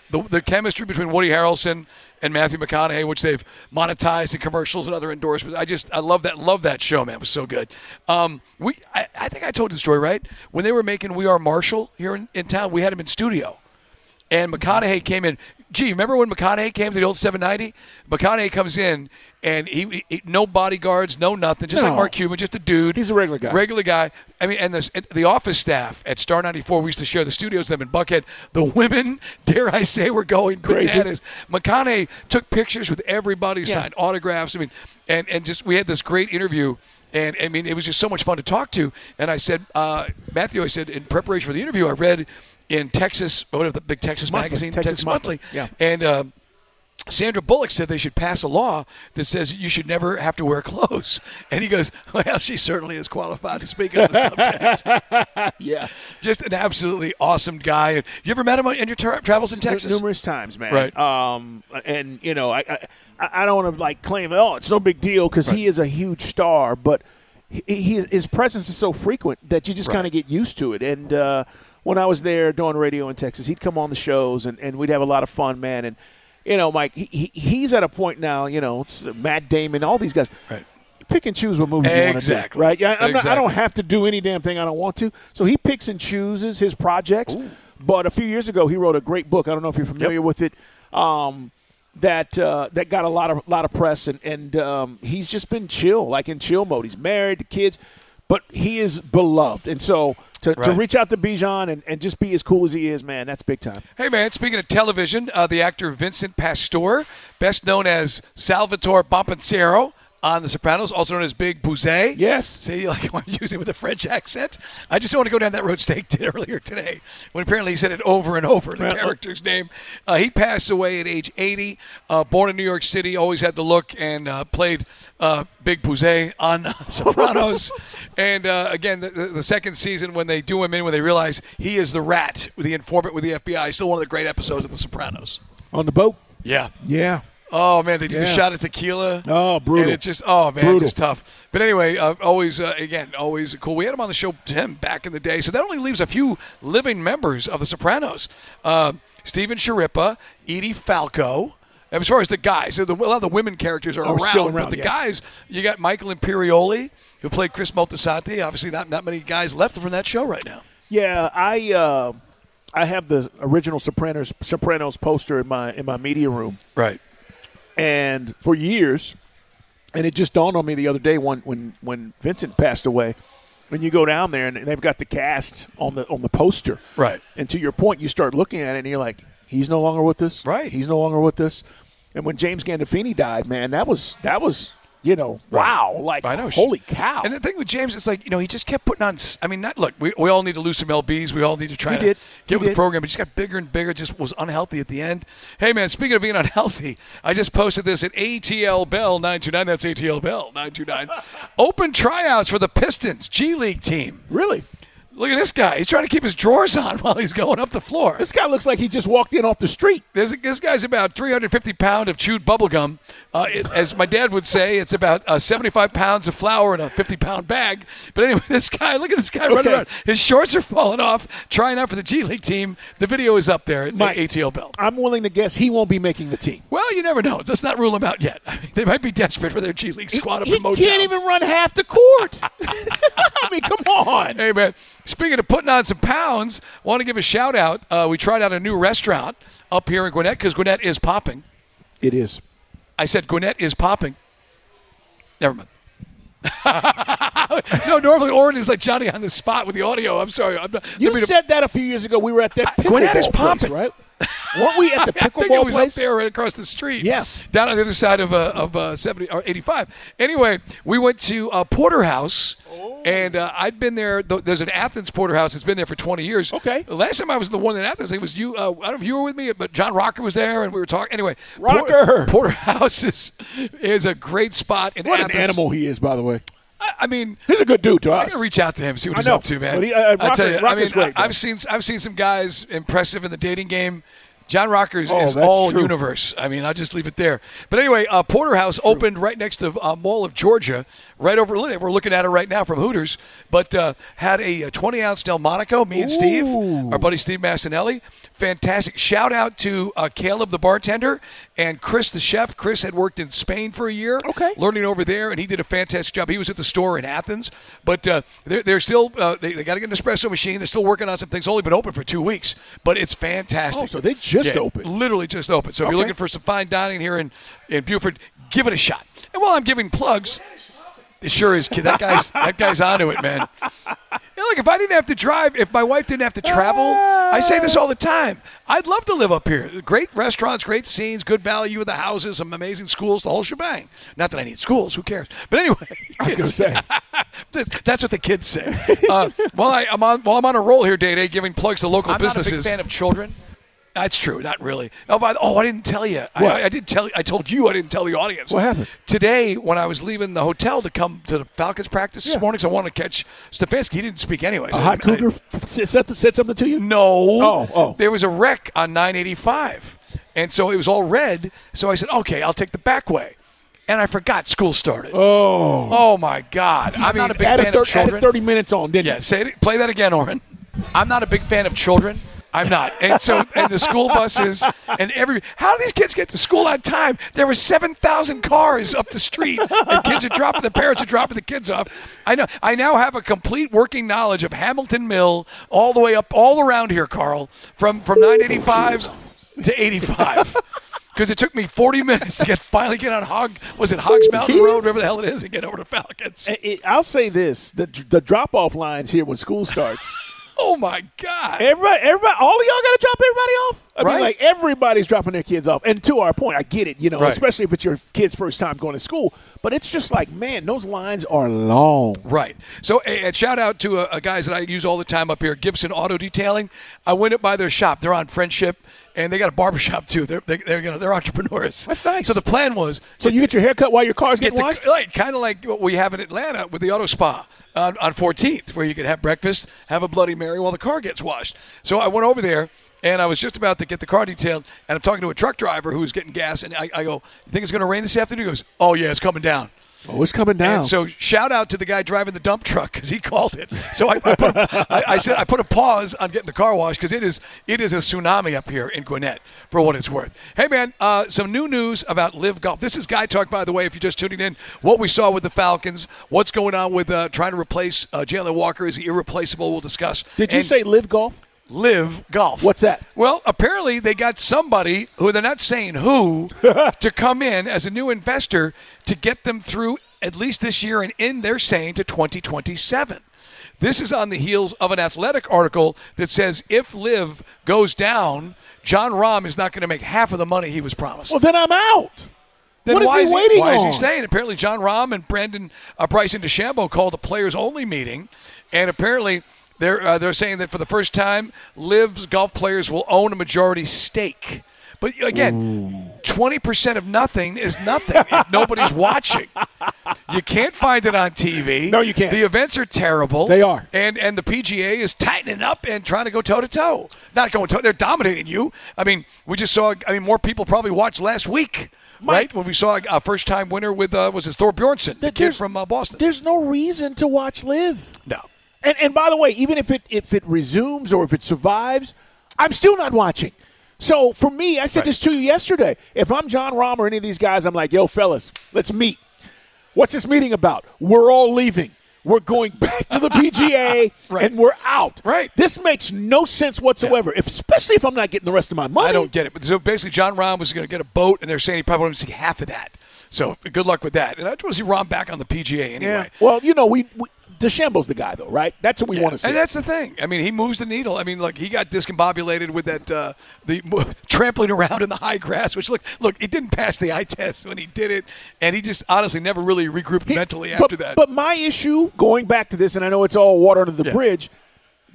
the, the chemistry between Woody Harrelson and Matthew McConaughey, which they've monetized in commercials and other endorsements. I just I love that love that show, man. It was so good. Um, we I, I think I told you the story, right? When they were making We Are Marshall here in, in town, we had him in studio. And McConaughey came in. Gee, remember when McConaughey came to the old seven ninety? McConaughey comes in, and he, he no bodyguards, no nothing, just no. like Mark Cuban, just a dude. He's a regular guy. Regular guy. I mean, and the, the office staff at Star ninety-four, we used to share the studios with them in Buckhead. The women, dare I say, were going bananas. McConaughey took pictures with everybody, yeah. signed autographs. I mean, and, and just we had this great interview. And, I mean, it was just so much fun to talk to. And I said, uh, Matthew, I said, in preparation for the interview, I read in Texas, whatever the big Texas Monthly, magazine, Texas, Texas Monthly. Monthly. Yeah. And uh, Sandra Bullock said they should pass a law that says you should never have to wear clothes. And he goes, well, she certainly is qualified to speak on the subject. Yeah. Just an absolutely awesome guy. You ever met him in your tra- travels in Texas? Numerous times, man. Right. Um, and, you know, I I, I don't want to, like, claim, oh, it's no big deal because right. he is a huge star. But he, he, his presence is so frequent that you just right. kind of get used to it. And, uh, when I was there doing radio in Texas, he'd come on the shows, and, and we'd have a lot of fun, man. And, you know, Mike, he, he he's at a point now, you know, Matt Damon, all these guys. Right. Pick and choose what movies exactly. you want to do, right? Yeah, I'm exactly. not, I don't have to do any damn thing I don't want to. So he picks and chooses his projects. Ooh. But a few years ago, he wrote a great book. I don't know if you're familiar yep. with it. Um, that uh, that got a lot of lot of press, and and um, he's just been chill, like in chill mode. He's married, the kids, but he is beloved, and so. To, right. to reach out to Bijan and, and just be as cool as he is, man, that's big time. Hey, man, speaking of television, uh, the actor Vincent Pastore, best known as Salvatore Bompensero on The Sopranos, also known as Big Bouzet. Yes. See, like I'm using it with a French accent. I just don't want to go down that road Steak did earlier today when apparently he said it over and over, the character's name. Uh, he passed away at age eighty, uh, born in New York City, always had the look, and uh, played uh, Big Bouzet on Sopranos. And, uh, again, the, the second season when they do him in, when they realize he is the rat, the informant with the F B I, still one of the great episodes of The Sopranos. On the boat? Yeah. Yeah. Oh, man, they did yeah. the shot of tequila. Oh, brutal. And it just, oh, man, brutal. just tough. But anyway, uh, always, uh, again, always cool. We had him on the show, Tim, back in the day. So that only leaves a few living members of The Sopranos. Uh, Steven Sciarippa, Edie Falco. As far as the guys, the, a lot of the women characters are oh, around, still around, but the yes. guys, you got Michael Imperioli, who played Chris Moltisanti. Obviously, not, not many guys left from that show right now. Yeah, I uh, I have the original Sopranos Sopranos poster in my in my media room. Right. And for years, and it just dawned on me the other day when when, when Vincent passed away, when you go down there and they've got the cast on the on the poster. Right. And to your point, you start looking at it and you're like, he's no longer with us. Right. He's no longer with us. And when James Gandolfini died, man, that was that was you know, right. wow, like, I know. Holy cow. And the thing with James, it's like, you know, he just kept putting on, I mean, not look, we, we all need to lose some L Bs. We all need to try he to did. get he with did. the program. But he just got bigger and bigger, just was unhealthy at the end. Hey, man, speaking of being unhealthy, I just posted this at A T L Bell nine two nine. That's A T L Bell nine two nine. Open tryouts for the Pistons G League team. Really? Look at this guy. He's trying to keep his drawers on while he's going up the floor. This guy looks like he just walked in off the street. There's a, this guy's about three hundred fifty pounds of chewed bubble gum. Uh, it, as my dad would say, it's about uh, seventy-five pounds of flour in a fifty pound bag. But anyway, this guy, look at this guy okay. running around. His shorts are falling off, trying out for the G League team. The video is up there at Mike, A T L Bell. I'm willing to guess he won't be making the team. Well, you never know. Let's not rule him out yet. I mean, they might be desperate for their G League squad he, up in Motown. He can't even run half the court. I mean, come on. Hey, man. Speaking of putting on some pounds, want to give a shout out. Uh, we tried out a new restaurant up here in Gwinnett because Gwinnett is popping. It is. I said Gwinnett is popping. Never mind. No, normally Oren is like Johnny on the spot with the audio. I'm sorry. I'm not, you said that a few years ago. We were at that pickleball Gwinnett is place, popping. right? Weren't we at the I think it pickleball was place? up there right across the street. Yeah. Down on the other side of uh, of uh, seventy or eighty-five. Anyway, we went to uh, Porterhouse, oh. and uh, I'd been there. There's an Athens Porterhouse that's been there for twenty years. Okay. The last time I was in the one in Athens, it was you. Uh, I don't know if you were with me, but John Rocker was there, and we were talking. Anyway, Rocker. Por- Porterhouse is is a great spot in what Athens. What an animal he is, by the way. I mean, he's a good dude to us. I'm gonna reach out to him, see what I he's know. up to, man. But he, uh, Rocker, I tell you, I mean, great, I, I've seen I've seen some guys impressive in the dating game. John Rocker's Oh, his that's own true. universe. I mean, I'll just leave it there. But anyway, uh, Porterhouse opened right next to uh, Mall of Georgia, right over. We're looking at it right now from Hooters, but uh, had a twenty-ounce Delmonico, me and Steve, our buddy Steve Massinelli. Fantastic. Shout out to uh, Caleb, the bartender, and Chris, the chef. Chris had worked in Spain for a year, okay. learning over there, and he did a fantastic job. He was at the store in Athens, but uh, they're, they're still, uh, they, they got to get an espresso machine. They're still working on some things. Only been open for two weeks, but it's fantastic. Oh, so they just Yeah, opened. Literally just opened. So if Okay. you're looking for some fine dining here in, in Buford, give it a shot. And while I'm giving plugs, it sure is, kid. That guy's, that guy's onto it, man. You know, look, if I didn't have to drive, if my wife didn't have to travel, I say this all the time. I'd love to live up here. Great restaurants, great scenes, good value of the houses, some amazing schools, the whole shebang. Not that I need schools, who cares? But anyway, I was going to say. that's what the kids say. Uh, while, I, I'm on, while I'm on a roll here, Day-Day, giving plugs to local I'm businesses. not a big fan of children. That's true. Not really. Oh, by the, oh, I didn't tell you. I, I, I didn't tell. I told you. I didn't tell the audience. What happened? Today, when I was leaving the hotel to come to the Falcons practice Yeah. this morning, so I wanted to catch Stefanski. He didn't speak anyway. A So hot I- cougar f- said, said something to you? No. Oh, oh. There was a wreck on nine eighty-five, and so it was all red. So I said, okay, I'll take the back way. And I forgot school started. Oh. Oh, my God. I I'm mean, not a big added, fan thir- of children. added thirty minutes on, didn't yeah, you? say it. Play that again, Oren. I'm not a big fan of children. I'm not. And so, and the school buses and every, how do these kids get to school on time? There were seven thousand cars up the street and kids are dropping, the parents are dropping the kids off. I know, I now have a complete working knowledge of Hamilton Mill all the way up, all around here, Carl, from, from nine eighty-five to eighty-five. Because it took me forty minutes to get finally get on Hog, was it Hogs Mountain Kids? Road, whatever the hell it is, and get over to Falcons. It- it- I'll say this: the the drop off lines here when school starts. Oh, my God. Everybody, everybody, all of y'all got to drop everybody off. I Right. mean, like everybody's dropping their kids off. And to our point, I get it, you know, Right. especially if it's your kid's first time going to school. But it's just like, man, those lines are long. Right. So, and shout out to a, a guys that I use all the time up here, Gibson Auto Detailing. I went up by their shop. They're on Friendship, and they got a barbershop too. They're they, they're you know, they're entrepreneurs. That's nice. So the plan was So you get your hair cut while your car's get getting the, washed? like kind of like what we have in Atlanta with the auto spa on, on fourteenth, where you can have breakfast, have a Bloody Mary while the car gets washed. So I went over there. And I was just about to get the car detailed, and I'm talking to a truck driver who's getting gas, and I, I go, "You think it's going to rain this afternoon?" He goes, "Oh yeah, it's coming down." Oh, it's coming down. And so shout out to the guy driving the dump truck because he called it. So I, I, put a, I, I said I put a pause on getting the car washed because it is it is a tsunami up here in Gwinnett for what it's worth. Hey man, uh, some new news about Live Golf. This is Guy Talk, by the way. If you're just tuning in, what we saw with the Falcons, what's going on with uh, trying to replace uh, Jalen Walker? Is he irreplaceable? We'll discuss. Did you And say Live Golf? Live Golf. What's that? Well, apparently they got somebody who they're not saying who to come in as a new investor to get them through at least this year and in, they're saying, to twenty twenty-seven. This is on the heels of an Athletic article that says if Live goes down, John Rahm is not going to make half of the money he was promised. Well, then I'm out. Then what is why he is waiting Why on? is he staying? Apparently, John Rahm and Brandon uh, Bryson DeChambeau called a players-only meeting, and apparently they're uh, they're saying that for the first time, Liv's golf players will own a majority stake. But again, twenty percent of nothing is nothing if nobody's watching. You can't find it on T V. No, you can't. The events are terrible. They are. And and the P G A is tightening up and trying to go toe-to-toe. Not going toe. They're dominating you. I mean, we just saw, I mean, more people probably watched last week, Mike, right? When we saw a first-time winner with, uh, was it Thor Bjornsson, the kid there's- from uh, Boston. There's no reason to watch Live. No. And and by the way, even if it if it resumes or if it survives, I'm still not watching. So for me, I said Right. this to you yesterday. If I'm John Rahm or any of these guys, I'm like, yo, fellas, let's meet. What's this meeting about? We're all leaving. We're going back to the P G A, Right. and we're out. Right. This makes no sense whatsoever, if, especially if I'm not getting the rest of my money. I don't get it. But so basically, John Rahm was going to get a boat, and they're saying he probably won't see half of that. So good luck with that. And I just want to see Rahm back on the P G A anyway. Yeah. Well, you know, we, we DeChambeau's the guy, though, right? That's what we Yeah. want to see. And that's the thing. I mean, he moves the needle. I mean, look, he got discombobulated with that uh, the trampling around in the high grass. Which look, look, it didn't pass the eye test when he did it, and he just honestly never really regrouped mentally but, after that. But my issue, going back to this, and I know it's all water under the Yeah. bridge,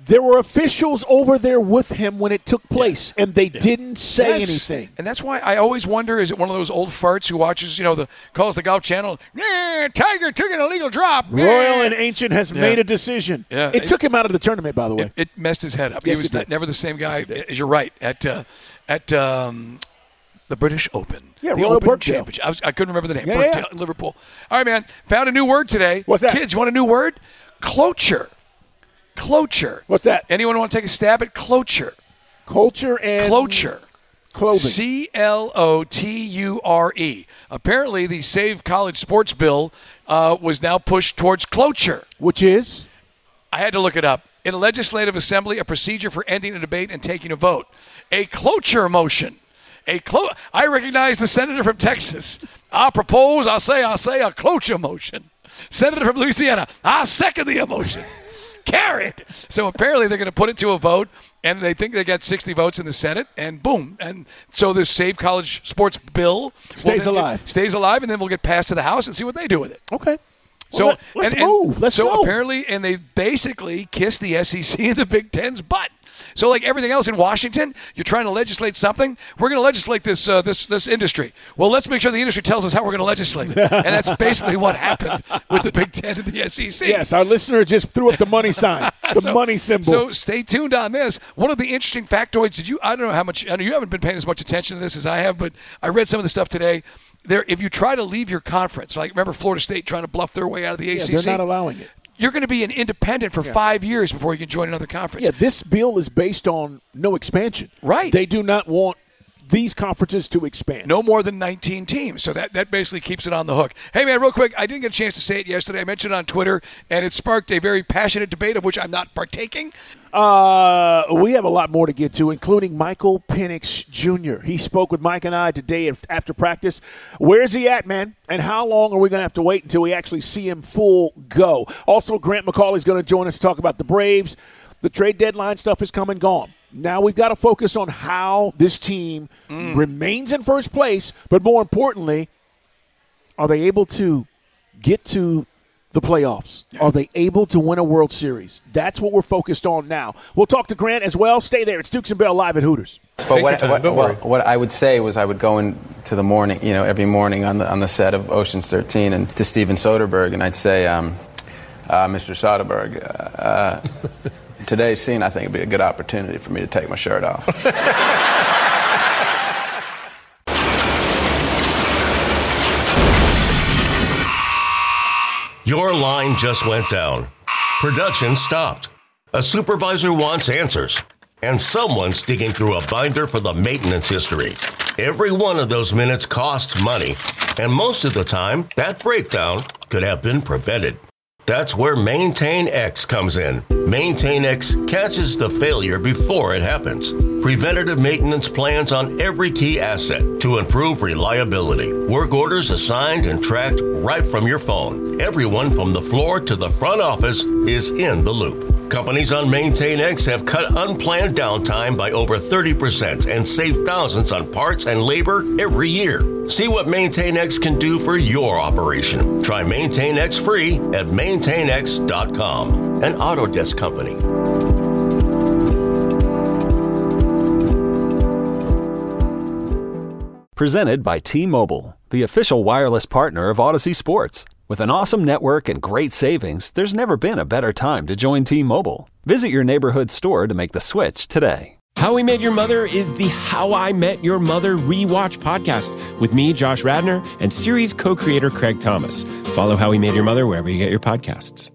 There were officials over there with him when it took place, yeah. and they yeah. didn't say yes. anything. And that's why I always wonder, is it one of those old farts who watches, you know, the calls the Golf Channel, nah, Tiger took an illegal drop. Royal and Ancient has yeah. made a decision. Yeah. It, it took him out of the tournament, by the way. It, it messed his head up. Yes, he was it did. never the same guy, yes, as you're right, at uh, at um, the British Open. Yeah, the Royal Open Birkdale. Championship. I, was, I couldn't remember the name. Yeah, Birkdale yeah. in Liverpool. All right, man. Found a new word today. What's that? Kids, you want a new word? Cloture. Cloture. What's that? Anyone want to take a stab at cloture? Culture and cloture. Clothing. C L O T U R E. Apparently, the Save College Sports Bill uh, was now pushed towards cloture. Which is? I had to look it up. In a legislative assembly, a procedure for ending a debate and taking a vote. A cloture motion. A clo- I recognize the senator from Texas. I propose, I say, I say a cloture motion. Senator from Louisiana, I second the motion. Carried. So apparently they're going to put it to a vote, and they think they got sixty votes in the Senate, and boom. And so this Save College Sports Bill stays alive. Get, stays alive, and then we'll get passed to the House and see what they do with it. Okay. So well, let's and, move. And let's so go. apparently, and they basically kissed the S E C and the Big Ten's butt. So like everything else in Washington, you're trying to legislate something. We're going to legislate this uh, this this industry. Well, let's make sure the industry tells us how we're going to legislate it. And that's basically what happened with the Big Ten and the S E C. Yes, our listener just threw up the money sign, the so, money symbol. So stay tuned on this. One of the interesting factoids, did you, I don't know how much, I know you haven't been paying as much attention to this as I have, but I read some of the stuff today. There, if you try to leave your conference, like remember Florida State trying to bluff their way out of the yeah, A C C? They're not allowing it. You're going to be an independent for yeah. five years before you can join another conference. Yeah, this bill is based on no expansion. Right. They do not want these conferences to expand. No more than nineteen teams. So that, that basically keeps it on the hook. Hey, man, real quick, I didn't get a chance to say it yesterday. I mentioned it on Twitter, and it sparked a very passionate debate of which I'm not partaking. Uh, we have a lot more to get to, including Michael Penix Junior He spoke with Mike and I today after practice. Where's he at, man? And how long are we going to have to wait until we actually see him full go? Also, Grant McCauley is going to join us to talk about the Braves. The trade deadline stuff is come and gone. Now we've got to focus on how this team mm. remains in first place, but more importantly, are they able to get to the playoffs? Yeah. Are they able to win a World Series? That's what we're focused on now. We'll talk to Grant as well. Stay there. It's Dukes and Bell live at Hooters. But what, what, what, what I would say was I would go into the morning, you know, every morning on the on the set of Ocean's thirteen and to Steven Soderbergh, and I'd say, um, uh, Mister Soderbergh, uh, today's scene, I think, would be a good opportunity for me to take my shirt off. Your line just went down. Production stopped. A supervisor wants answers. And someone's digging through a binder for the maintenance history. Every one of those minutes costs money. And most of the time, that breakdown could have been prevented. That's where Maintain X comes in. Maintain X catches the failure before it happens. Preventative maintenance plans on every key asset to improve reliability. Work orders assigned and tracked right from your phone. Everyone from the floor to the front office is in the loop. Companies on Maintain X have cut unplanned downtime by over thirty percent and saved thousands on parts and labor every year. See what Maintain X can do for your operation. Try Maintain X free at maintain x dot com. An Autodesk company. Presented by T-Mobile, the official wireless partner of Odyssey Sports. With an awesome network and great savings, there's never been a better time to join T-Mobile. Visit your neighborhood store to make the switch today. How We Met Your Mother is the How I Met Your Mother rewatch podcast with me, Josh Radnor, and series co-creator Craig Thomas. Follow How We Met Your Mother wherever you get your podcasts.